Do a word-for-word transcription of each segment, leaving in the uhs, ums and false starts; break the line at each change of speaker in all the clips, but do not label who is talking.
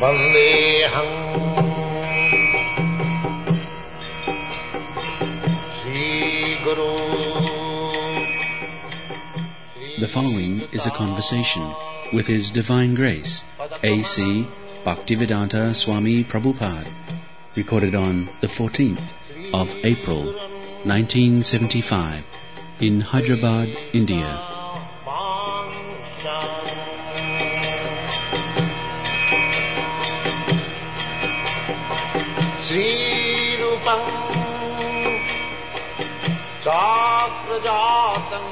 Vandeham Sri Guru.
The following is a conversation with His Divine Grace, A C Bhaktivedanta Swami Prabhupada, recorded on the fourteenth of April, nineteen seventy-five, in Hyderabad, India.
Sri Rupam Chakrajatam.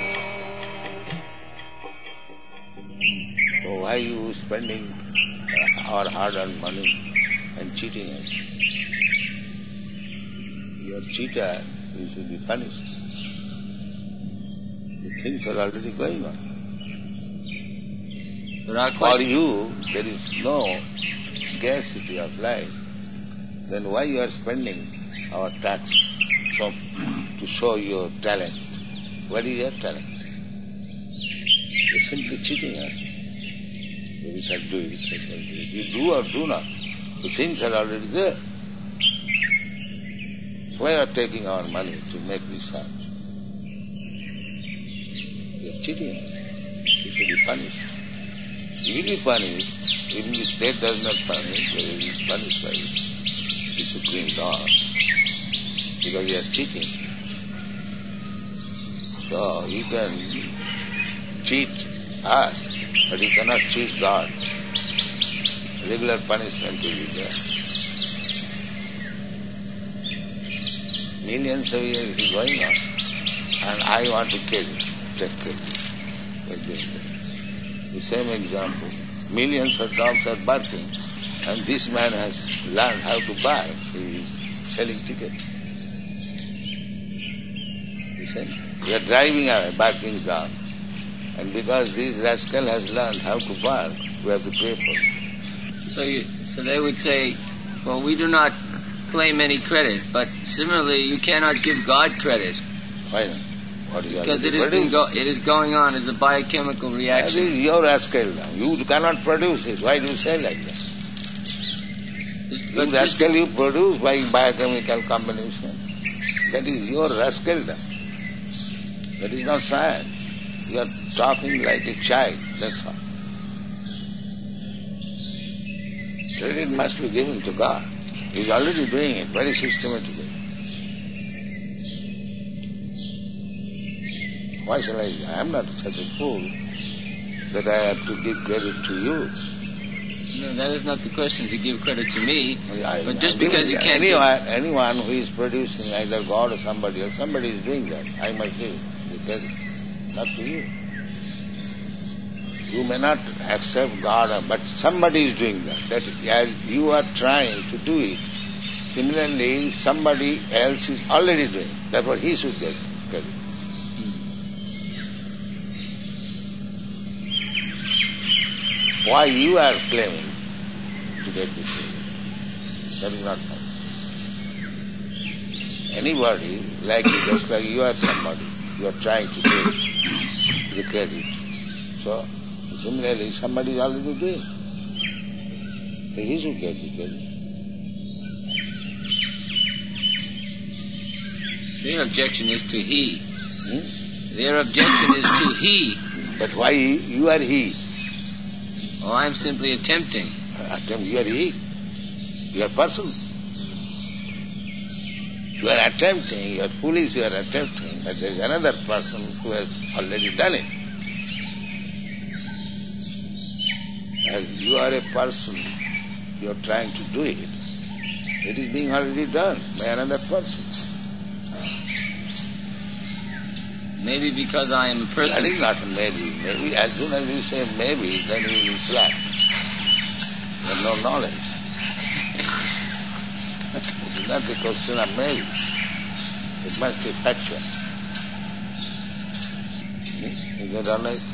So why are you spending our hard-earned money and cheating us? You are a cheater, you should be punished. The things are already going on. For you, there is no scarcity of life. Then why you are spending our tax so, to show your talent? What is your talent? You are simply cheating us. We shall do it, we shall do it. You do or do not. The things are already there. Why are you taking our money to make research? You are cheating us. You should be punished. You will be punished. Even the state does not punish, you will be punished by the Supreme Lord. Because you are cheating. So you can cheat us, but you cannot cheat God. Regular punishment will be there. Millions of years is going on, and I want to kill, take credit. The same example. Millions of dogs are barking, and this man has learned how to bark. He is selling tickets. The same. We are driving a barking dog. And because this rascal has learned how to bark, we have to pay for it.
So you, so they would say, well, we do not claim any credit, but similarly, you cannot give God credit.
Why not? What is
because it is, been go, it is going on as a biochemical reaction.
That is your rascal now. You cannot produce it. Why do you say like that? You rascal you produce by biochemical combination. That is your rascal now. That is not science. You are talking like a child, that's all. Credit must be given to God. He is already doing it very systematically. Why shall I? I am not such a fool that I have to give credit to you.
No, that is not the question, to give credit to me.
I,
but just
I
because you can't
anyone,
give...
anyone who is producing either God or somebody else, somebody is doing that. I must give the credit. Not to you. You may not accept God, but somebody is doing that. That as you are trying to do it, similarly somebody else is already doing it. Therefore he should get credit. Why you are claiming to get this credit? That is not right. Anybody, like you, just like you are somebody, you are trying to get the credit. So, similarly, somebody is already doing it. So he should get the credit.
Their objection is to he.
Hmm?
Their objection is to he.
But why he? You are he.
Oh, I am simply attempting.
Attempt, you are he. You are person. You are attempting, you are foolish, you are attempting, but there is another person who has already done it. As you are a person, you are trying to do it. It is being already done by another person.
Maybe because I am a person.
That is not maybe. Maybe as soon as you say maybe, then you will slap. You have no knowledge. It is not the question of maybe. It must be factual. You get all right?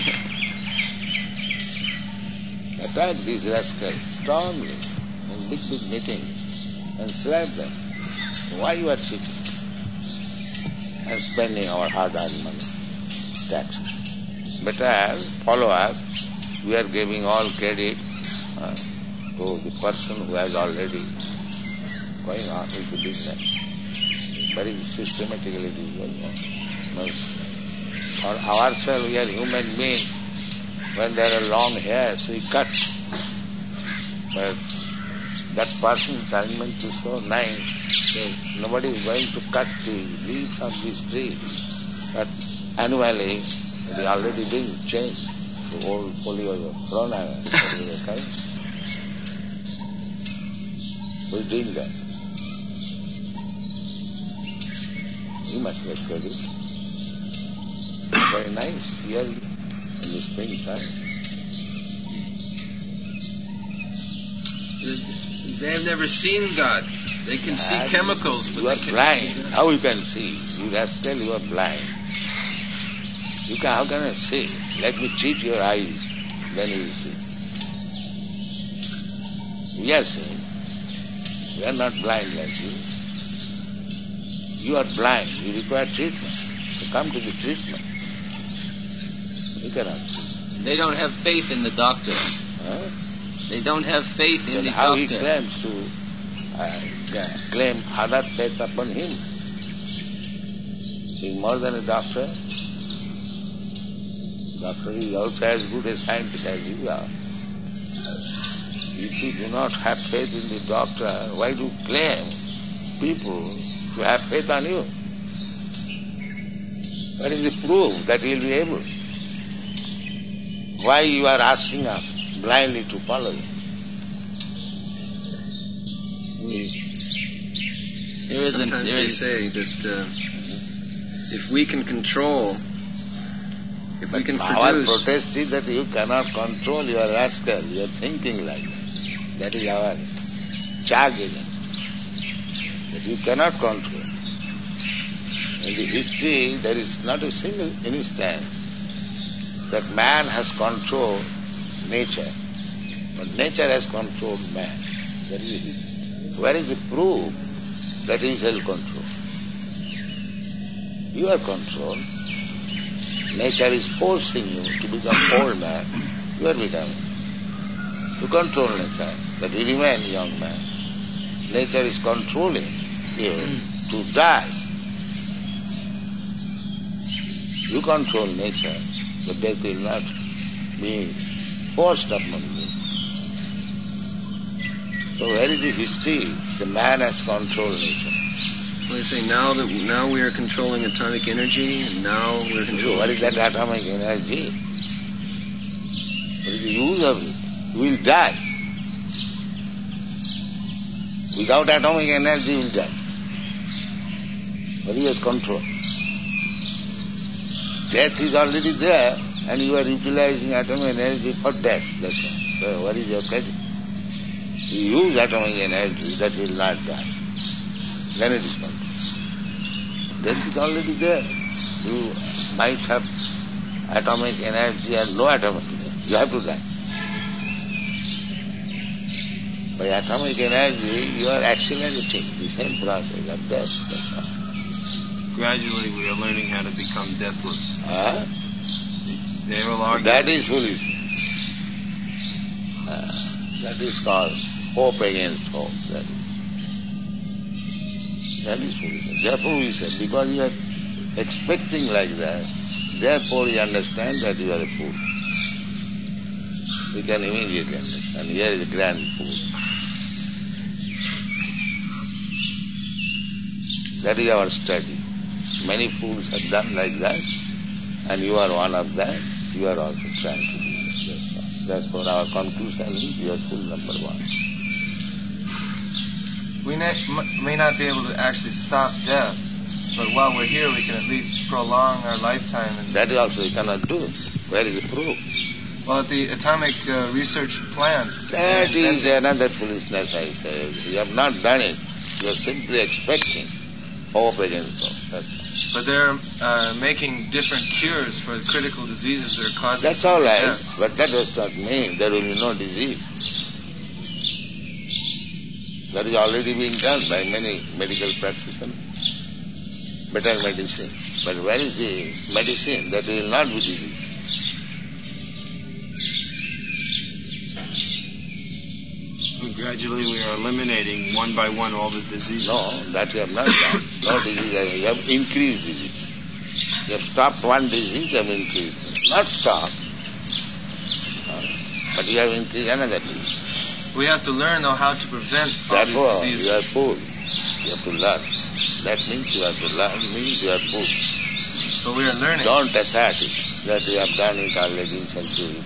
Attack these rascals strongly in big, big meetings and slap them. Why you are cheating? And spending our hard-earned money, taxes. Better follow us. We are giving all credit. Uh, to the person who has already going on with the business. Very systematically it is going on. For ourselves, we are human beings. When there are long hairs, we cut. But that person's alignment is so nice that nobody is going to cut the leaves of this tree. But annually, it is already being changed. The old folio is thrown away. We are doing that. You must get credit. Very nice here in the springtime.
They have never seen God. They can see
And
chemicals, but
you are
they
blind.
cannot see God.
How you can see? You rascal, you are blind. You can, how can I see? Let me treat your eyes, then you will see. We are seeing. We are not blind like you. You are blind. You require treatment. So come to the treatment. You cannot see.
They don't have faith in the doctor.
Huh?
They don't have faith in
Then
the
how he
doctor.
claims to uh, claim other faith upon him? He is more than a doctor. Doctor is also as good a scientist as you are. If you do not have faith in the doctor, why do you claim people to have faith on you? What is the proof that he will be able? Why you are asking us blindly to follow him?
There isn't.
Sometimes
There
they
is,
say that uh, if we can control, if we can
Our
produce,
protest is that you cannot control your rascal, your thinking like that. That is our charge again. That you cannot control. In the history, there is not a single instant that man has controlled nature, but nature has controlled man. That is the history. Where is the proof that he is self-control? You are controlled. Nature is forcing you to become old man. You are becoming. To control nature, that you remain young man. Nature is controlling you to die. You control nature, but death will not be forced upon you. So where is the history? The man has controlled nature.
well, they say now that now we are controlling atomic energy, and now we're
So
controlling.
what is that atomic energy? What is the use of it? You will die. Without atomic energy, you will die. But he has control. Death is already there, and you are utilizing atomic energy for death. That's all. So what is your credit? You use atomic energy that will not die. Then it is control. Death is already there. You might have atomic energy or no atomic energy. You have to die. By atomic energy, you are accelerating the same process of death. That's all.
Gradually, we are learning how to become deathless.
Huh?
They will argue.
That is foolishness. Uh, that is called hope against hope. That is, that is foolishness. Therefore we say, because you are expecting like that, therefore you understand that you are a fool. You can immediately understand. Here is a grand fool. That is our study. Many fools have done like that, and you are one of them. You are also trying to do that. Therefore our conclusion is you are fool number one.
We may, may not be able to actually stop death, but while we're here, we can at least prolong our lifetime. And
That is also you cannot do. Where is the proof?
well, at the atomic uh, research plants,
That is another foolishness, I say. You have not done it. You are simply expecting hope against hope. That's all.
but they're uh, making different cures for the critical diseases that are causing
That's all right,
deaths.
but that does not mean there will be no disease. That is already being done by many medical practitioners. Better medicine. But where is the medicine that will not be disease?
gradually we are eliminating one by one all the diseases.
No, that you have not done. No disease, you have increased disease. You have stopped one disease, you have increased. Not stopped, but you have increased another disease.
We have to learn, though, how to prevent all
Therefore,
these diseases.
you are fool. You have to learn. That means you have to learn, means you are fool.
But we are learning.
Don't assert it, that you have done it already in century.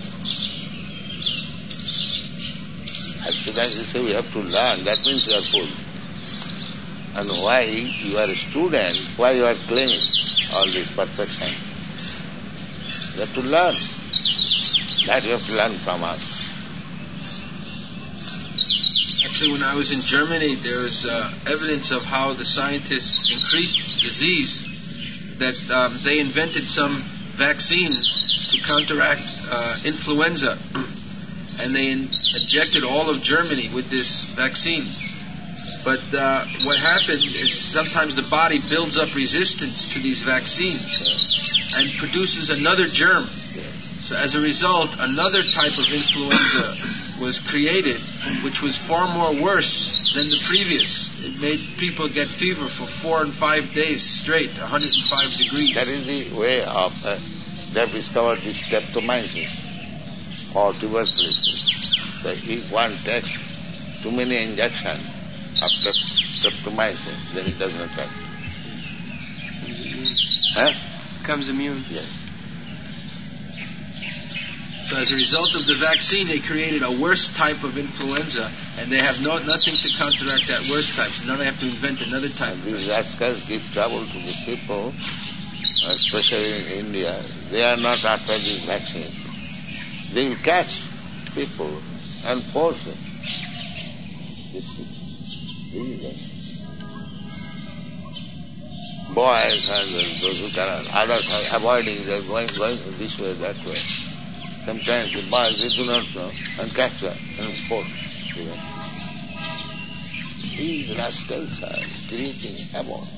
As soon as you say we have to learn, that means you are fool. And why you are a student, why you are claiming all this perfection? You have to learn. That you have to learn from us.
Actually, when I was in Germany, there was uh, evidence of how the scientists increased disease, that um, they invented some vaccine to counteract uh, influenza, and they in- injected all of Germany with this vaccine. But uh, what happened is sometimes the body builds up resistance to these vaccines and produces another germ. So as a result, another type of influenza was created, which was far more worse than the previous. It made people get fever for four and five days straight, one hundred five degrees.
That is the way of, uh, they have discovered this streptomycin or tuberculosis. So if one takes too many injections of streptomycin, then it doesn't affect. Huh?
Becomes immune.
Yes.
So as a result of the vaccine, they created a worse type of influenza, and they have no, nothing to counteract that worse type. So now they have to invent another type.
And these rascals give trouble to the people, especially in India. They are not after this vaccine. They will catch people and force them. This is illegal. Boys and those who cannot, others are avoiding, they are going, going this way, that way. Sometimes the boys, they do not know, and catch them and force them. These rascals are creating havoc.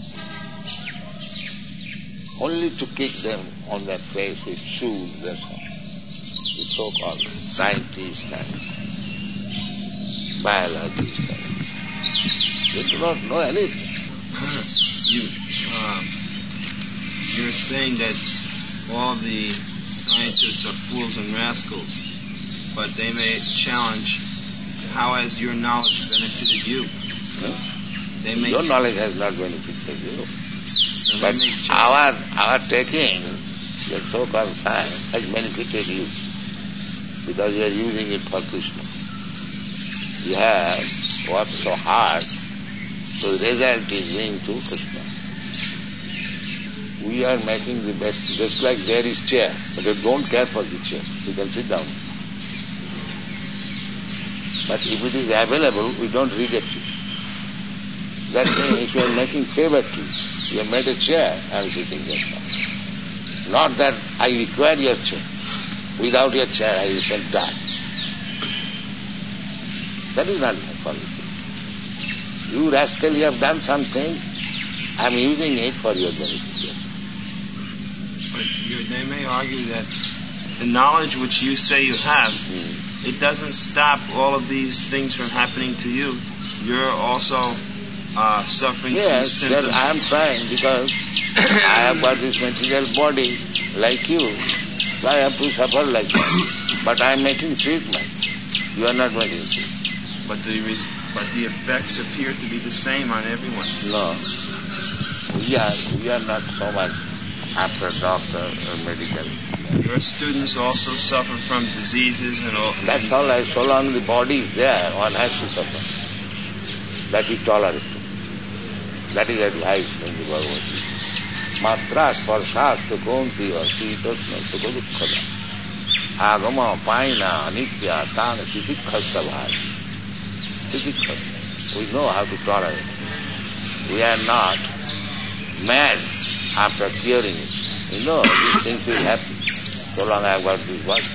Only to kick them on their face with shoes, that's all. The so-called scientists and biologists. They do not know anything.
You, um, you're saying that all the scientists are fools and rascals, but they may challenge, how has your knowledge benefited you?
No?
They may
Your knowledge has not benefited you.
and
But
they may challenge-
our our taking the so-called science has benefited you because you are using it for Krishna. You have worked so hard, so the result is going to Krishna. We are making the best, just like there is chair, but you don't care for the chair. You can sit down. But if it is available, we don't reject it. That means you are making favor to you. You have made a chair, I am sitting there now. Not that I require your chair. Without your chair, I shall die. That is not my policy. You rascal, you have done something. I am using it for your benefit.
But you, they may argue that the knowledge which you say you have,
Hmm.
it doesn't stop all of these things from happening to you. You're also uh, suffering
Yes,
from
that
symptoms.
I am trying because I have got this material body like you, so I have to suffer like that. But I am making treatment. You are not making treatment.
But the res- but the effects appear to be the same on everyone.
No. We are, we are not so much after doctor or medical.
Your students also suffer from diseases and all.
That's all right. So long the body is there, one has to suffer. That is tolerable. That is advice in the Bhagavad Gita. Matra sparshasta konti va sitasna sukha dukkhada. Agama paina anitya tana titikkhasa bhai. Titikkhasa. We know how to tolerate. We are not mad after curing it. We know these things will happen. So long I have got this body.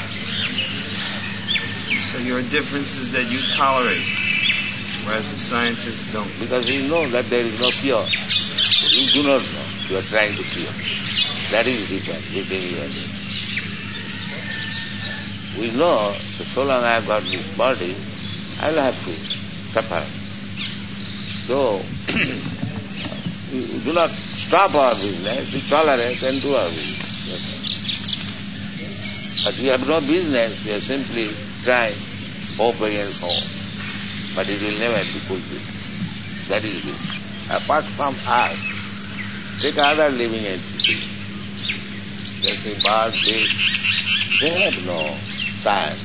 So your difference is that you tolerate, whereas the scientists don't.
Because we know that there is no cure. You do not know. You are trying to cure. That is the difference between you and me. We know that so long I have got this body, I'll have to suffer. So, we do not stop our business, we tolerate and do our business. But we have no business, we are simply trying, hope against hope. But it will never be fulfilled. That is it. Apart from us, take other living entities. Let's say birds, fish, they have no science.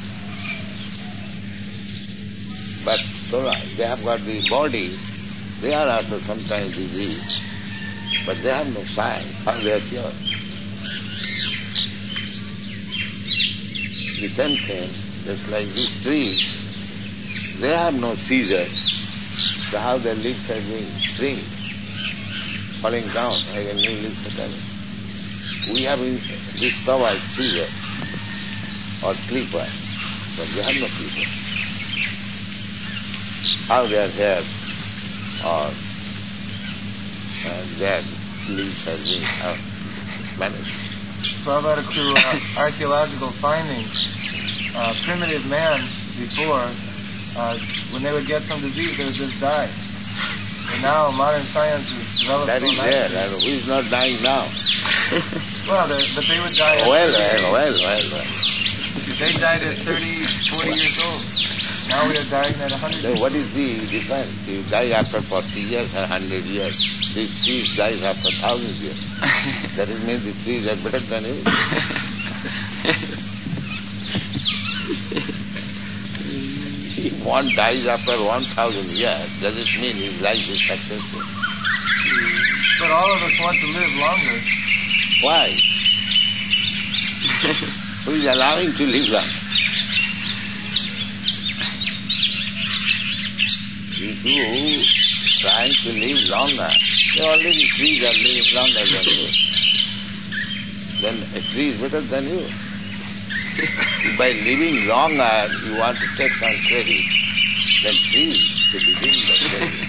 But so they have got the body, they are also sometimes diseased. But they have no science, how they are cured. The same thing, just like these trees, they have no seizures. So how their leaves are being string, falling down like a new leaf together. We have discovered seizure or clipper, but we have no clipper. How their hair or uh, their leaves have been uh, managed.
Prabhupada, through uh, archaeological findings, uh, primitive man before, uh, when they would get some disease, they would just die. And now modern science has developed
that
so
is
nicely.
there, and who is not dying now?
Well, they, but they would die at
Well, well, well, well, well.
They died at thirty, forty years old. Now we are dying at one hundred
So
years
what is the difference? You die after forty years or one hundred years. This tree dies after one thousand years. That is means the trees are better than you. If one dies after one thousand years, does it mean his life is successful?
But all of us want to live longer.
Why? Who is allowing to live long? If you trying to live longer, the already trees are living longer than you. Then a tree is better than you. If by living longer you want to take some credit, then trees should be given the credit.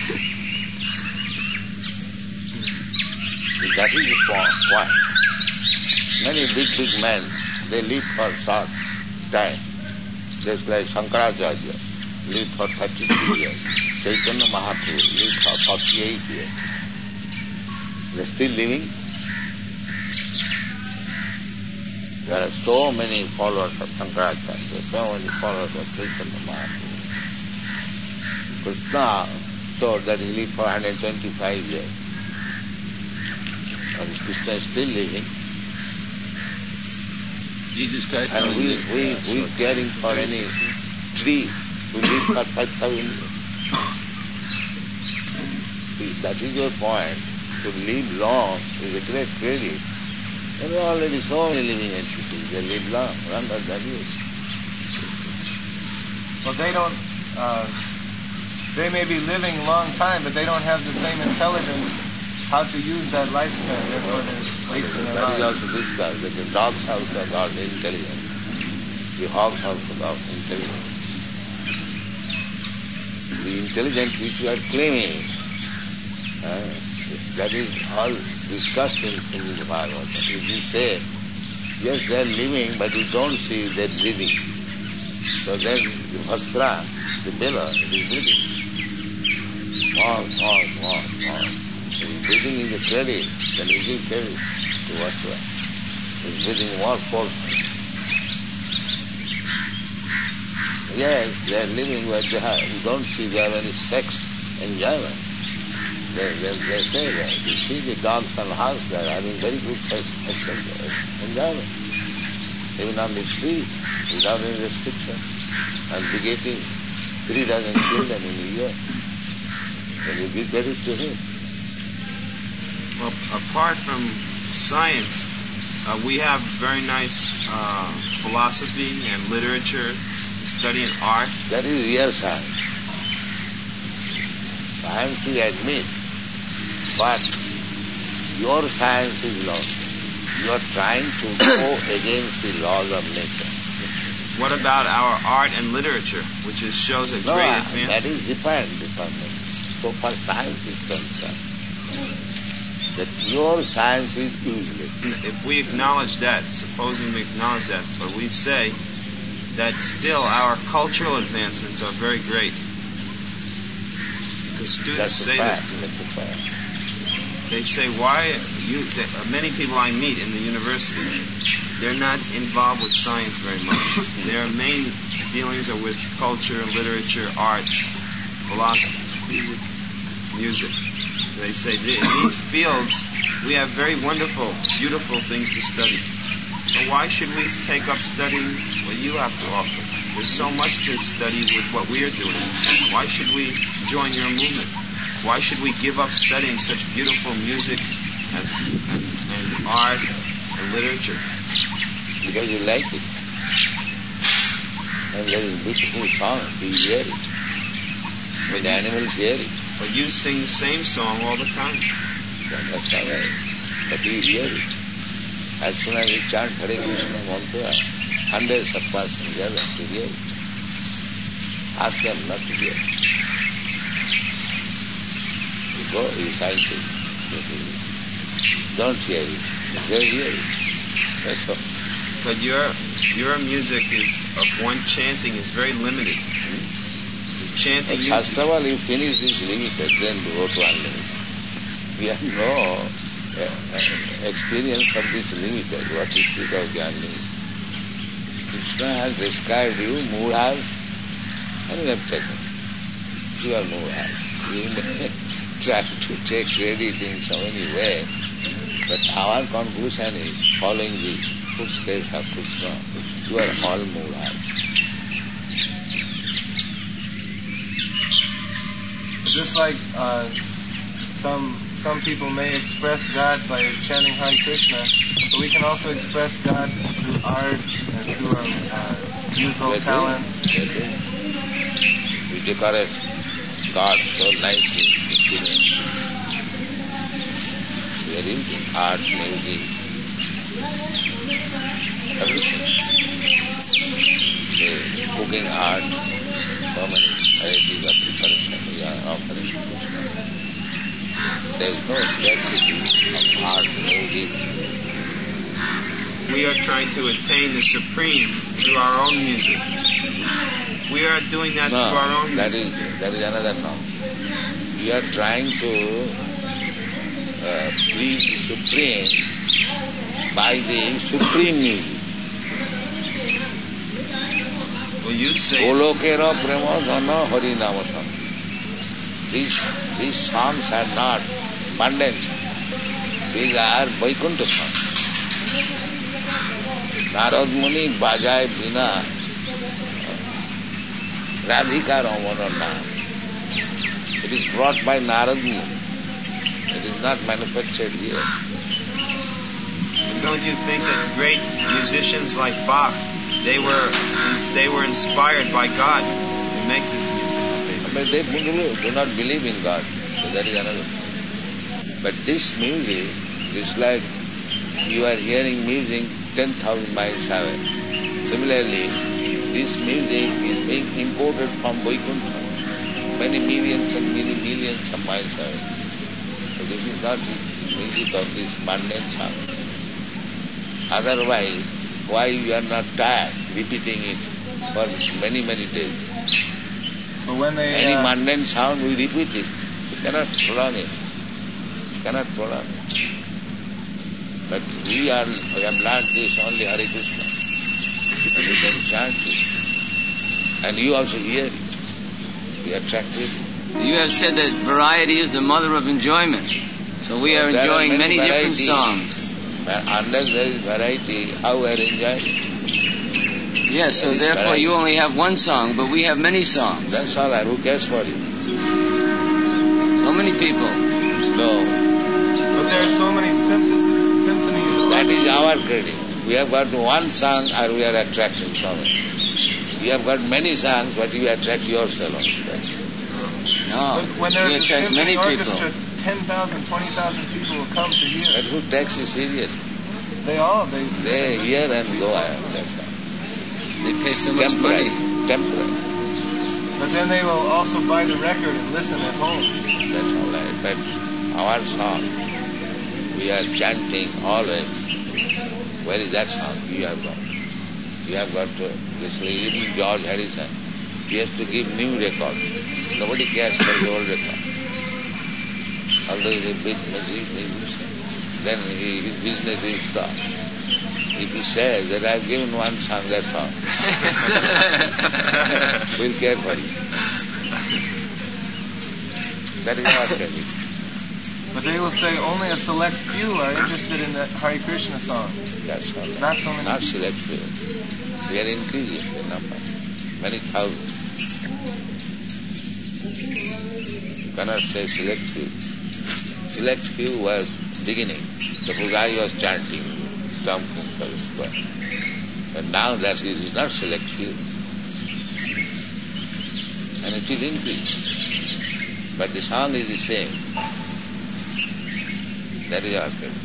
That is the point. Many big, big men, they live for short time. Just like Shankaracharya lived for thirty-two years. Chaitanya Mahaprabhu lived for forty-eight years. They are still living. There are so many followers of Shankaracharya, so many followers of Chaitanya Mahaprabhu. Krishna thought that he lived for one hundred twenty-five years. And Krishna is still living.
Jesus Christ.
And who is, who is, who is caring for any tree who lives for five thousand years? See, that is your point. To live long is a great credit. There are already so many living entities. They live long, longer than you.
Well, they don't, uh, they may be living a long time, but they don't have the same intelligence how to use that lifespan. Therefore, they're wasting their
That is
lives.
also discussed, that the dogs also are not intelligent. The hogs also are not intelligent. The intelligence which you are claiming, uh, that is all discussed in the Bhagavatam. If you say, yes, they are living, but you don't see they are breathing. So then the Vastra, the bellow, it is breathing. Small, small, small, small. If breathing is a credit, then you give credit to Vastra. It's breathing more force. Yes, they are living, but they have, you don't see they have any sex enjoyment. They, they, they say that. You see the dogs and hogs, they are having very good sex, sex enjoyment. Even on the street, without any restriction, and begetting three dozen children in a year. Then you give credit to him.
Well, apart from science, uh, we have very nice uh, philosophy and literature, studying art.
That is real science. Science we admit, but your science is lost. You are trying to go against the laws of nature.
What about our art and literature, which is, shows a
No,
great
uh,
advance?
that is different, different. So far science is concerned, that your science is useless.
If we acknowledge that, supposing we acknowledge that, but we say that still our cultural advancements are very great. Because students
That's
say
a fact.
this to me.
That's a fact.
They say, why you, the, many people I meet in the universities, they're not involved with science very much. Their main dealings are with culture, literature, arts, philosophy, music. They say, in these fields, we have very wonderful, beautiful things to study. So why should we take up studying what you have to offer? There's so much to study with what we are doing. Why should we join your movement? Why should we give up studying such beautiful music and, and, and art and literature?
Because you like it. And there is beautiful song, you hear it. When the animals hear it,
But you sing the same song all the time.
that's all right. But you hear it. As soon as you chant Hare Krishna mantra, hundreds of persons gather to hear it. Ask them not to hear it. You go, recite it. You hear it. Don't hear it. They hear it. That's all.
But your your music is of one chanting is very limited. Chanting you,
First of all, you finish this limited, then go to unlimited. We have no uh, experience of this limited. What is it of the unlimited? Krishna has described you, mudras, and you have taken. You are mudras. You may try to take credit in so many ways, but our conclusion is following the footsteps of Krishna. You are all mudras.
Just like uh, some some people may express God by chanting Hare Krishna, but we can also express God through art and through our uh, musical
They do.
talent.
They do. We decorate God so nicely. We are using art, music, everything. The cooking art, so many varieties of preparation we are offering. There is no scarcity of art, music.
we are trying to attain the supreme through our own music. We are doing that
No,
through our own
that
music.
is that is another norm. We are trying to uh, please the Supreme by the supreme music.
Well, you say
Golokera prema dhana hari namasam. These these songs are not mundane songs. These are Vaikuntha songs. Narad Muni bajay bina Radhika Ramana Naam. It is brought by Narad Muni. It is not manufactured here.
Don't you think that great musicians like Bach, they were they were inspired by God to make this music?
But they do do not believe in God. So that is another thing. But this music is like you are hearing music ten thousand miles away. Similarly, this music is being imported from Vaikuntha, many millions and many millions of miles away. So this is not the music of this mundane song. Otherwise, why you are not tired repeating it for many, many days?
But when they
Any
uh,
mundane sound, we repeat it. You cannot prolong it. You cannot prolong it. But we are, we have learned this only Hare Krishna. And we can chant it. And you also hear it. We attract it.
You have said that variety is the mother of enjoyment. So we are
There are
enjoying
many
many different
varieties.
songs.
But unless there is variety, how we are enjoying it?
Yes, so
There is
therefore
variety.
you only have one song, but we have many songs.
That's all right. Who cares for it?
So many people.
No.
but there are so many symphonies. symphonies of
That is
orchestras.
our credit. We have got one song and we are attracting so many. We have got many songs, but you attract yourself only. That's it.
No,
But when
we
there's a
attract
symphony
many
orchestra,
people.
ten thousand, twenty thousand people will come to hear.
But who takes you seriously?
They all, they
They hear and go out. That's all.
They pay so much
Temporary.
money.
Temporary.
But then they will also buy the record and listen at home.
That's all right. But our song, we are chanting always. Where is that song you have got? You have got to, basically even George Harrison, he has to give new records. Nobody cares for the old record. Although he's a big musician, then he, his business will stop. If he says that I've given one song, that's all. We'll care for you. That is not really.
But they will say only a select few are interested in the Hare Krishna song.
That's all.
Not so many
Not
people.
select few. We are increasing the number. Many thousands. You cannot say select few. Select few was beginning. The Pujaari was chanting Tam Kum Saraswat. And now that is not select few. And it will increase. But the song is the same. That is our thing.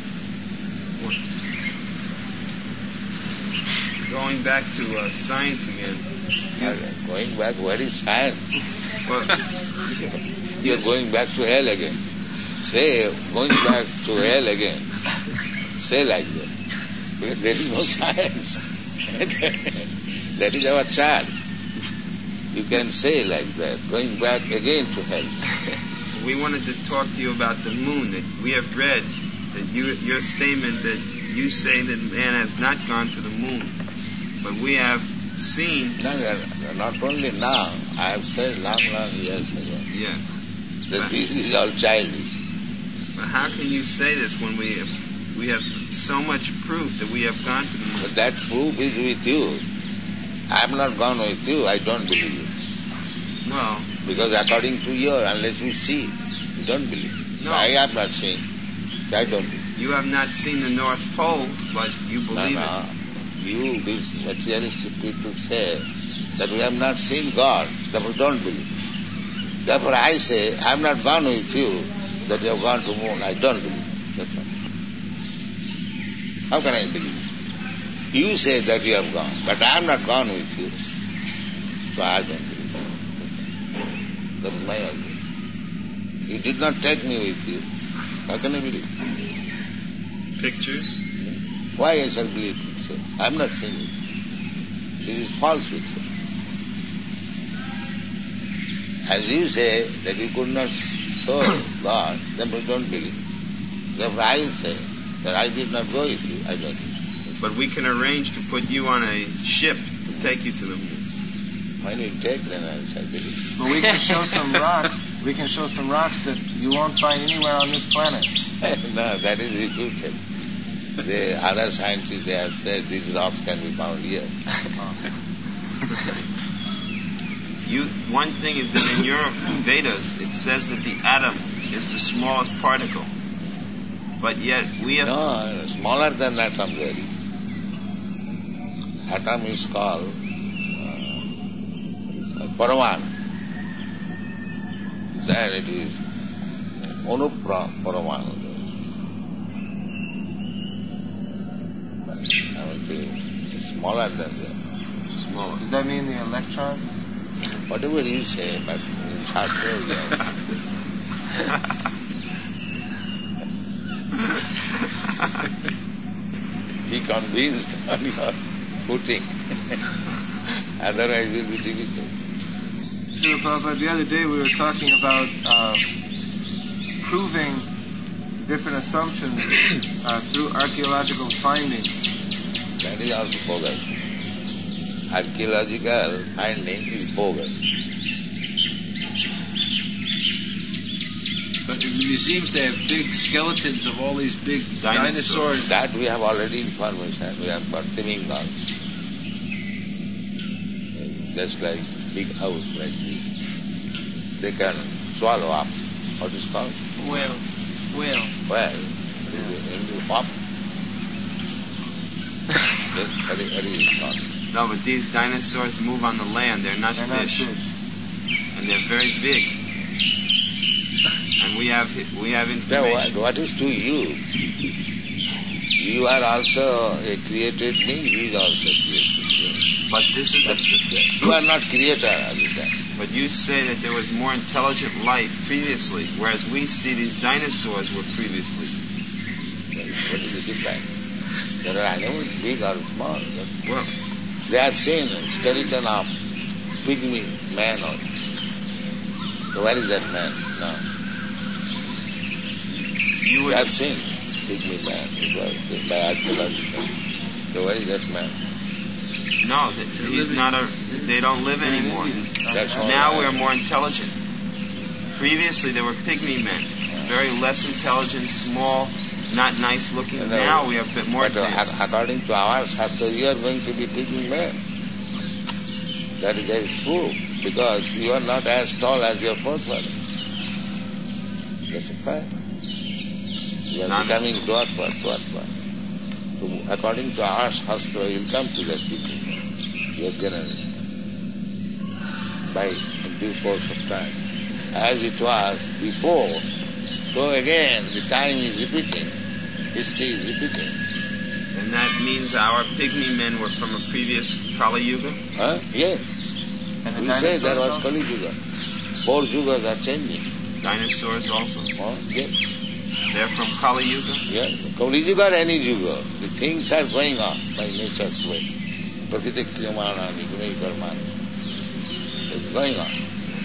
Going back to uh, science again.
You, going back, where is science?
Well,
You're
yes.
going back to hell again. Say, going back to hell again. Say like that. Because there is no science. That is our charge. You can say like that, going back again to hell.
We wanted to talk to you about the moon. That we have read that you, your statement that you say that man has not gone to the moon, but we have seen.
No, no, not only now, I have said long, long years ago
Yes.
that this is all childish.
But how can you say this when we have, we have so much proof that we have gone to the moon?
But that proof is with you. I have not gone with you, I don't believe you.
Well,
Because according to your, unless you see, you don't believe.
No.
I have not seen. I don't believe.
you have not seen the North Pole, but you
No,
believe
no. You, these materialistic people say that we have not seen God, therefore don't believe. Therefore I say, I have not gone with you, that you have gone to moon. I don't believe. That's all. How can I believe? You say that you have gone, but I have not gone with you. So I don't believe. That is my argument. You did not take me with you. How can I believe?
Pictures?
Why I shall believe it? So I am not saying it. This is falsehood. Sir. As you say that you could not show God, therefore don't believe. Therefore I will say that I did not go with you. I don't believe.
But we can arrange to put you on a ship to take you to the moon.
When you take, then I shall believe.
But we can show some rocks. We can show some rocks that you won't find anywhere on this planet.
No, that is refuted. The other scientists, they have said these rocks can be found here.
You, one thing is that in your Vedas it says that the atom is the smallest particle, but yet we have.
No, smaller than atom there is. Atom is called uh, Paraman. There it is Anuparaman. I will tell you, smaller than that.
Smaller.
Does that mean the electrons?
Whatever you say, but in Shastra again. Be convinced on your footing. Otherwise it will be difficult.
Sure, Prabhupada, the other day we were talking about uh, proving different assumptions uh, through archaeological findings.
That is also bogus. Archaeological finding is bogus.
But in the museums they have big skeletons of all these big dinosaurs.
Dinosaurs.
That we have already information. We have got Timingons. Just like big house like this. They can swallow up. What is called?
Well, well.
Well, in the pop. That's very, very called.
No, but these dinosaurs move on the land. They're not
They're not
fish,
fish.
and they're very big. And we have we have
Now,
information.
what, what is to you? You are also a created being. He is also a created being.
But this is
But
the,
you are not creator all the time.
but you say that there was more intelligent life previously, whereas we see these dinosaurs were previously.
What is the difference? There are animals, big or small.
Well,
They have seen skeleton of pygmy man also. So where is that man now?
You
They
would,
have seen pygmy man. It was by archaeological. So where is that man?
no, that he's not a. They don't live anymore.
That's all
Now
right.
we're more intelligent. Previously, there were pygmy men, very less intelligent, small, not nice looking.
No,
Now we have a bit more
But uh,
advanced.
ac- according to our Shastra, you are going to be pygmy man. That is, that is true, because you are not as tall as your forefather. That's a fact. You are
Not-
becoming dwarfa, dwarfa. So according to our Shastra, you will come to that pygmy man, your generation, by due course of time. As it was before, so again the time is repeating, history is repeating.
And that means our pygmy men were from a previous Kali Yuga.
Huh? Yes.
And the
We say there was
dinosaurs
Kali Yuga. Four Yugas are changing.
Dinosaurs also.
Oh, yes.
They're from Kali Yuga.
Yes. Kali Yuga or any Yuga. The things are going on by nature's way. Prakriti kriyamana, nigunai karmana. It's going on.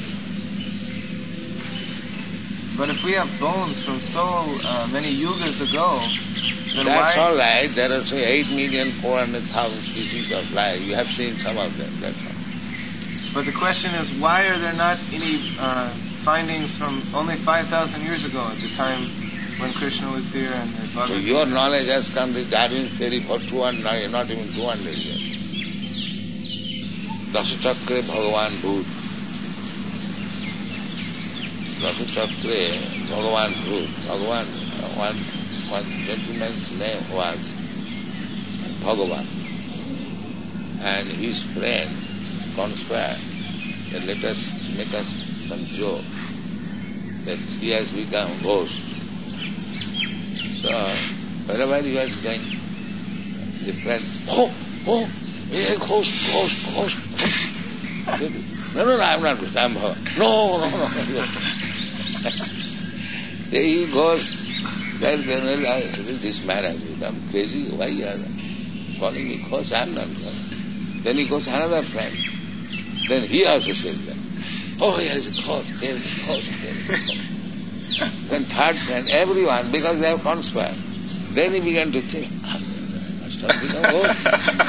But if we have bones from so uh, many yugas ago, then
That's
why?
all right. There are say eight million four hundred thousand species of life. You have seen some of them. That's all.
But the question is, why are there not any uh, findings from only five thousand years ago, at the time when Krishna was here and the
So
Bhagavad
your
Gita?
knowledge has come the Darwin theory for two hundred, not even two hundred years. Dasachakre Bhagavan Bhut. Dasachakre Bhagavan Bhut. Bhagavan, uh, one, one gentleman's name was Bhagavan. And his friend conspired that let us make us some joke that he has become ghost. So wherever he was going, the friend, oh, oh, yeah, ghost, ghost, ghost, ghost. No, no, no, I'm not ghost, I'm Bhagavan. No, no, no. Then he goes, then, then I said, this man has become crazy, why you are calling me ghost? I'm not ghost. Then he goes another friend. Then he also says that. Oh, here is a ghost, there is a ghost, there is a ghost. Then third friend, everyone, because they have conspired. Then he began to think, I must have become ghost.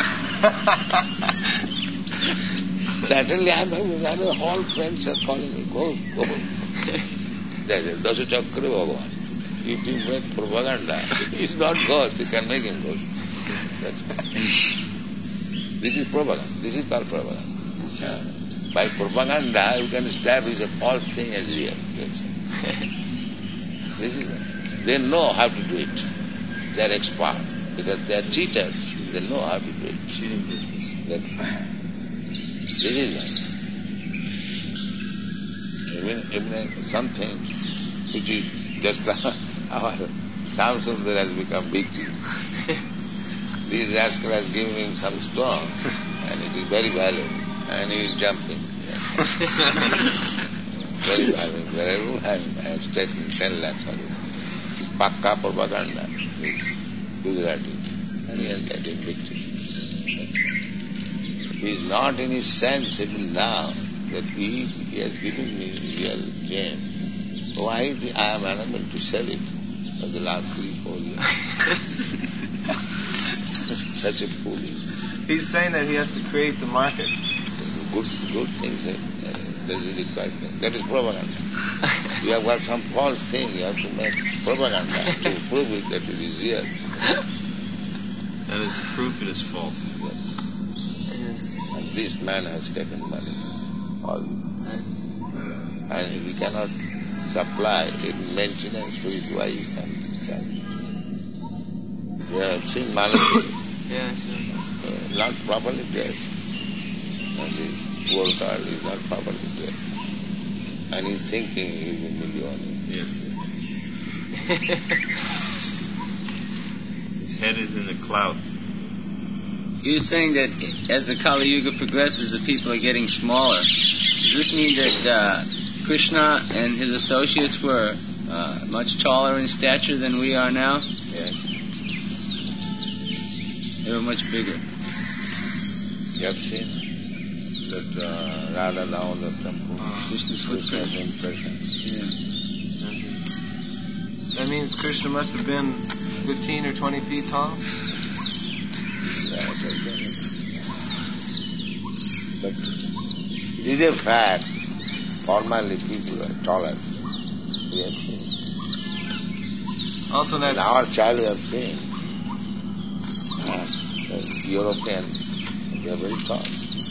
Certainly I am having all friends are calling me ghost, ghost. That is Dasachakra Bhagavan. If you make propaganda, he is not ghost, you can make him ghost. That's it. This is propaganda. This is called propaganda. Yeah. By propaganda, you can establish a false thing as real. This is it. They know how to do it. They are expert. Because they are cheaters. They know how to do it.
Cheating business.
That, this is it. Even, even something which is just our Shamsundar has become big deal. This rascal has given him some stone and it is very valuable and he is jumping. Very valuable. Wherever I have taken ten lakhs on it. Pakka propaganda. Gujarati. And he is getting victory. He is not in his sense even now that he, he has given me real gain. Why I am unable to sell it for the last three, four years? Such a fool.
He's saying that he has to create the market.
Good, good things. eh, That is required. That is propaganda. You have got some false thing. You have to make propaganda to prove it that it is real.
That is proof it is false.
And this man has taken money. All. And he cannot supply in maintenance to his wife and child. You have seen Malaki,
Yeah, sure.
uh, not properly dressed. And his poor girl is not properly dressed. And he's thinking he will be millionaire.
Yeah. His head is in the clouds.
You're saying that as the Kali Yuga progresses, the people are getting smaller. Does this mean that uh, Krishna and his associates were uh, much taller in stature than we are now?
Yes.
They were much bigger.
You have seen that uh, Radha Damodar temple,
Uh,
Krishna's Krishna's impression.
Yeah. That means Krishna must have been fifteen or twenty feet tall?
Yeah, that's okay. But it is a fact, formerly people are taller. We have seen.
Also
In
that's...
our child we have seen. Uh, the European, they are very tall.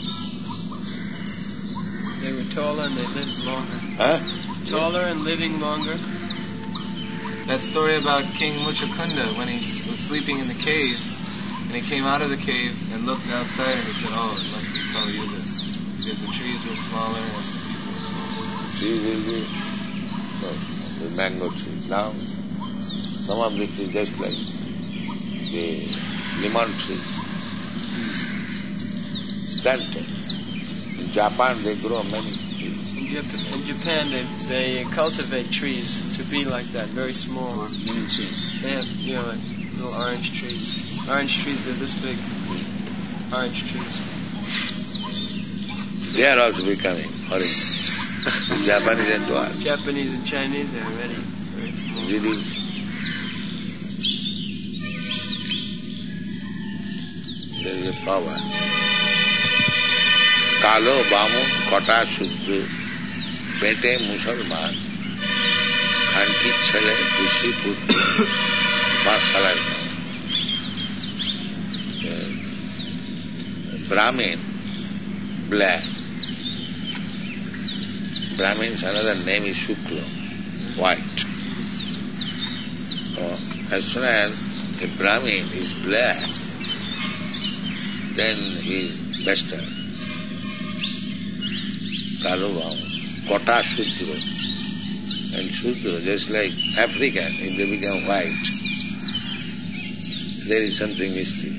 They were taller and they lived longer.
Huh?
Taller and living longer. That story about King Muchakunda when he s- was sleeping in the cave, and he came out of the cave and looked outside and he said, oh, it must be Kali Yuga, because the trees were smaller and the people were smaller.
Trees will be, no, the mango trees. Now, some of the trees just like the lemon tree, stunted. In Japan they grow many trees.
In, Jap- in Japan, they, they cultivate trees to be like that, very small.
Mini trees.
They have, you know, like little orange trees. Orange trees, they're this big. Orange trees.
They are also becoming orange. The Japanese and what?
Japanese and Chinese are already very small.
Really? There is a proverb. Kalo Bamu Kota Sudru Bete Musalman Khanki Chale Rishi Putru Masalai. Brahmin, black. Brahmin's another name is Shukla, white. So, as soon as a Brahmin is black, then he is better. Kaluvam, Kota Shudra. And Shudra, just like African, if they become white, there is something mysterious.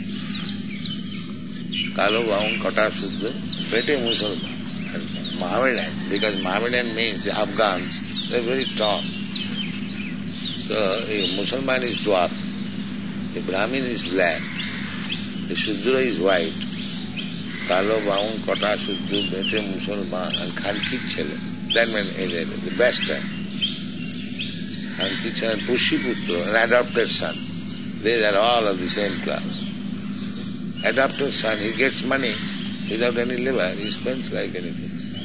Kaluvam, Kota Shudra, Pete Musalman. And Mohammedan, because Mohammedan means the Afghans, they are very tall. So a Musalman is dwarf, a Brahmin is black, a Shudra is white. Kalo Baun, Kota Shudra, Bete Musalman, and Khanki Chele. That means the best time. Khanki Chele and Pushiputra, an adopted son. They are all of the same class. Adopted son, he gets money without any labor, he spends like anything.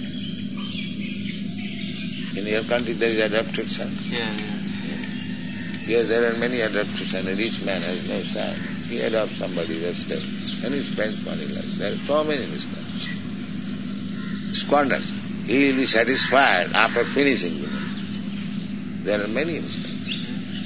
In your country there is adopted son.
Yeah, yeah.
Here there are many adopted sons. A rich man has no son. He adopts somebody restless and he spends money like that. There are so many in this country. Squanders. He will be satisfied after finishing with it. There are many in this country.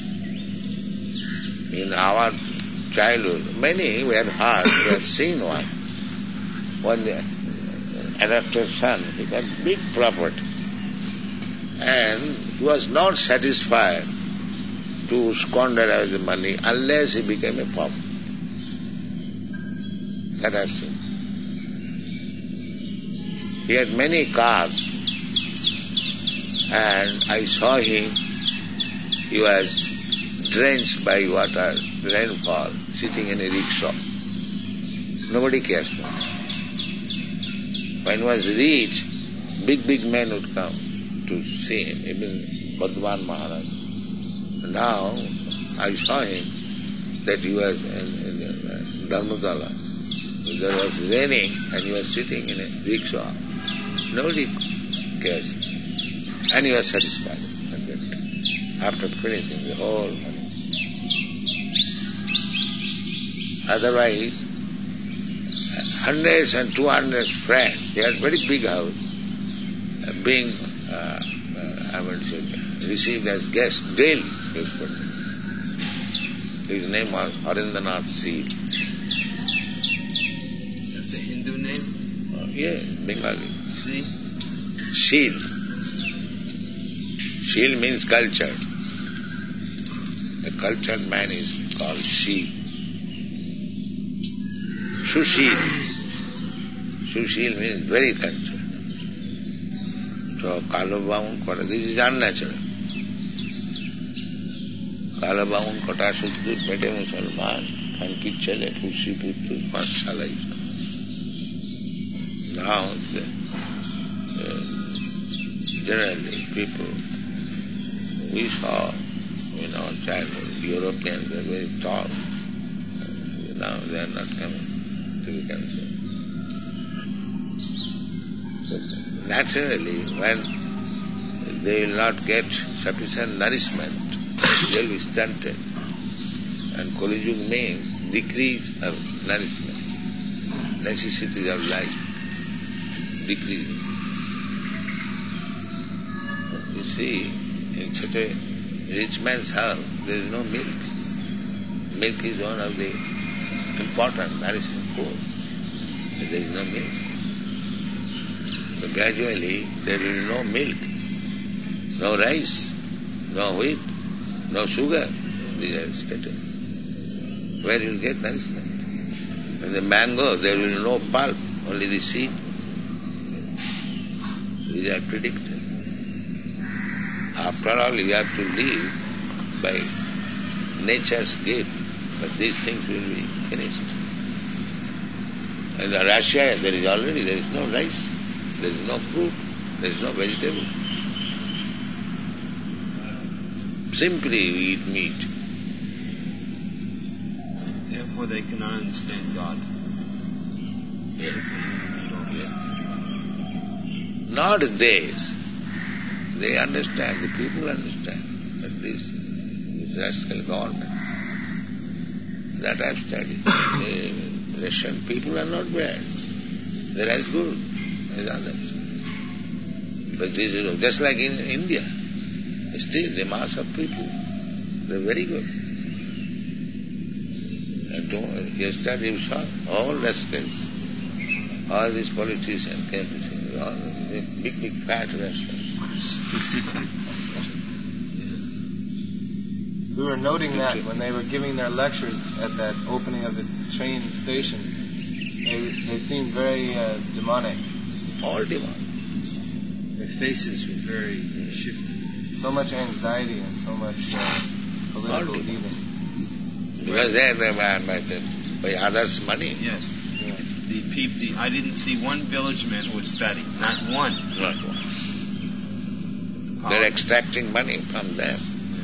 In our childhood, many we have heard, we have seen one. One adopted son, he got big property. And he was not satisfied to squander away the money unless he became a pauper. That I've seen. He had many cars, and I saw him, he was drenched by water, rainfall, sitting in a rickshaw. Nobody cares for him. When he was rich, big, big men would come to see him, even Bardhaman Maharaj. Now, I saw him that he was in, in Dharmadala. There was raining and he was sitting in a rickshaw. Nobody cares. And he was satisfied. After finishing the whole money. Otherwise, hundreds and two hundreds friends, he had very big house, uh, being uh, uh, I would say, received as guests daily. His name was Harindranath Seal.
That's a Hindu name?
Uh, yeah, Bengali.
See?
Sheel. Sheel means culture. A cultured man is called Sheel. Susheel. Susheel means very cultured. So, Kalabaun Kota, this is unnatural. Kalabaun Kota Suddur Pete Musalman, Khanki Chale, Pusi Putru, Masalai. Now, the, uh, generally people, we saw in our childhood, Europeans were very tall. Now they are not coming to be concerned. So naturally, when they will not get sufficient nourishment, they will be stunted. And Kali Yuga means decrease of nourishment, necessities of life, decrease. You see, in such a rich man's house, there is no milk. Milk is one of the important nourishing food. There is no milk. So gradually there will be no milk, no rice, no wheat, no sugar. These are stated. Where you will get nourishment? In the mango there will be no pulp, only the seed. These are predicted. After all, you have to live by nature's gift, but these things will be finished. In Russia, there is already, there is no rice, there is no fruit, there is no vegetable. Simply we eat meat.
Therefore they cannot understand God.
Not theirs. They understand, the people understand. But this, this rascal government, that I have studied, the Russian people are not bad. They are as good as others. But this is just like in India. Still, the mass of people, they are very good. And don't, yesterday you saw all rascals, all these politicians came to see, all big, big fat rascals.
We were noting that when they were giving their lectures at that opening of the train station, they, they seemed very uh, demonic.
All demonic.
Their faces were very shifty.
So much anxiety and so much uh, political dealing.
Because they are by, by, by others' money.
Yes. Yeah. The peop, the, I didn't see one villageman who was betting. Not one.
Not one. They're extracting money from them,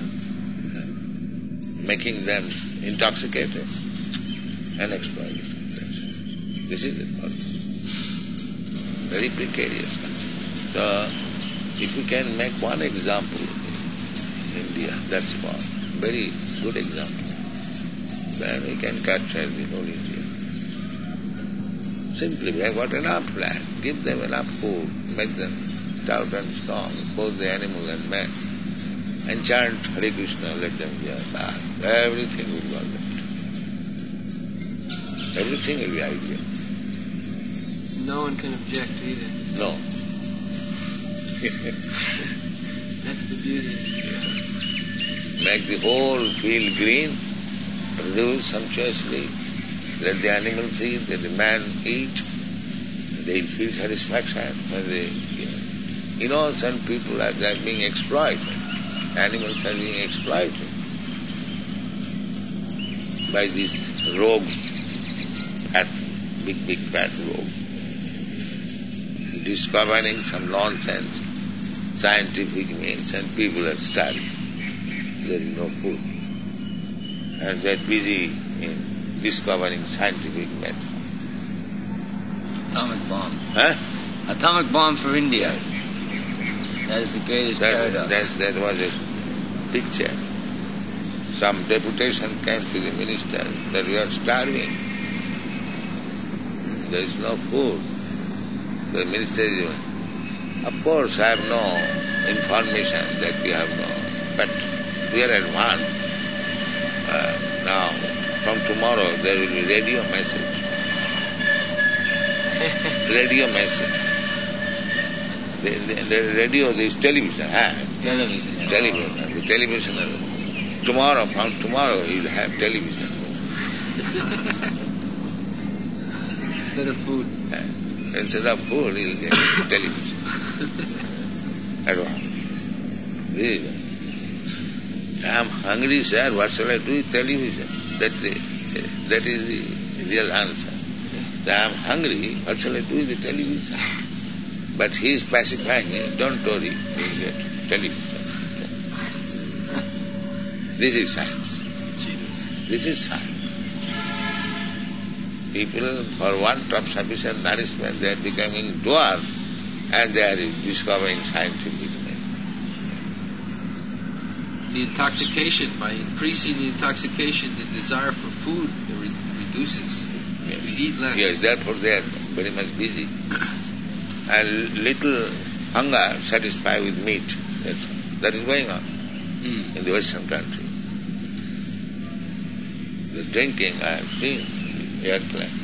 making them intoxicated and exploited. This is the problem. Very precarious. So, if we can make one example in India, that's one very good example, then we can capture the whole India. Simply, we have got enough land, give them enough food, make them stout and strong, both the animal and man, and chant Hare Krishna, let them hear back. Everything will go right. Everything will be ideal.
No one can object either.
No.
That's the beauty.
Make the whole field green, produce sumptuously, let the animals eat, let the man eat, they feel satisfaction when they, you know. You know, some people are they are being exploited. Animals are being exploited by this rogue, fat, big, big fat rogue. Discovering some nonsense, scientific means, and people are starving. There is no food. And they are busy in discovering scientific method.
Atomic bomb.
Huh?
Atomic bomb for India. That is the greatest
That,
paradox.
that, that was a picture. Some deputation came to the minister that we are starving. There is no food. The minister is, of course I have no information that we have no, but we are advanced. Uh, now, from tomorrow there will be radio message. radio message. The, the, the radio, there is television, huh?
Television. Yeah.
Television. The television. Uh, tomorrow, from tomorrow, you will have television.
Instead of food.
Uh, instead of food, you will get television. Advance. This is it. I am hungry, sir. What shall I do with television? That, the, that is the real answer. I am hungry, what shall I do with the television? But he is pacifying me, don't worry, you will get television. This is science. This is science. People, for want of sufficient nourishment, they are becoming dwarfs and they are discovering scientific method.
The intoxication, by increasing the intoxication, the desire for food re- reduces.
Yes.
We eat less.
Yes, therefore they are very much busy. And little hunger satisfied with meat. That's, that is going on
Mm.
in the Western country. The drinking, I have seen in the airplane.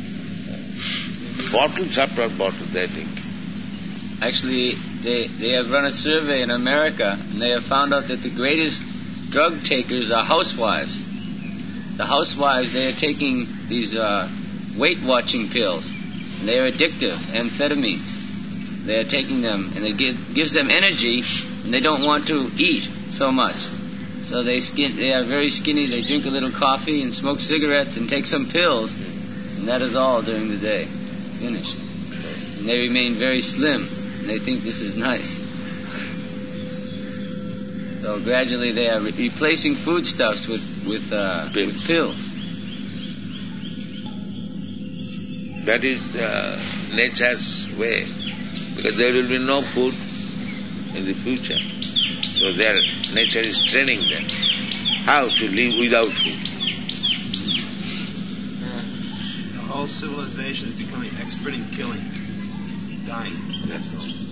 Bottles after bottles they drink.
Actually, they, they have run a survey in America, and they have found out that the greatest drug takers are housewives. The housewives, they are taking these uh, weight-watching pills. And they are addictive, amphetamines. They are taking them, and it give, gives them energy, and they don't want to eat so much. So they skin, they are very skinny, they drink a little coffee and smoke cigarettes and take some pills, and that is all during the day. Finished. And they remain very slim. They think this is nice. So gradually they are re- replacing foodstuffs with with, uh,
Pills.
with pills.
That is uh, nature's way, because there will be no food in the future. So their nature is training them how to live without food.
The whole civilization is becoming expert in killing, dying. That's all.